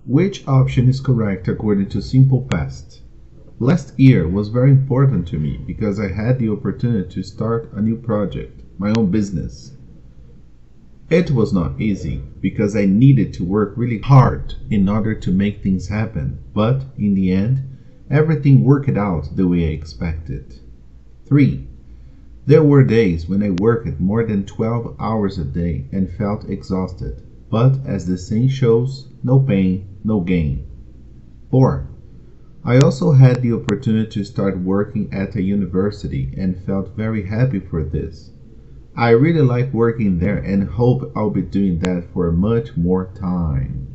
Which option is correct according to Simple Past? Last year was very important to me because I had the opportunity to start a new project, my own business. It was not easy because I needed to work really hard in order to make things happen, but in the end, everything worked out the way I expected. 3. There were days when I worked more than 12 hours a day and felt exhausted, but as the saying shows, no pain, no gain. 4. I also had the opportunity to start working at a university and felt very happy for this. I really like working there and hope I'll be doing that for much more time.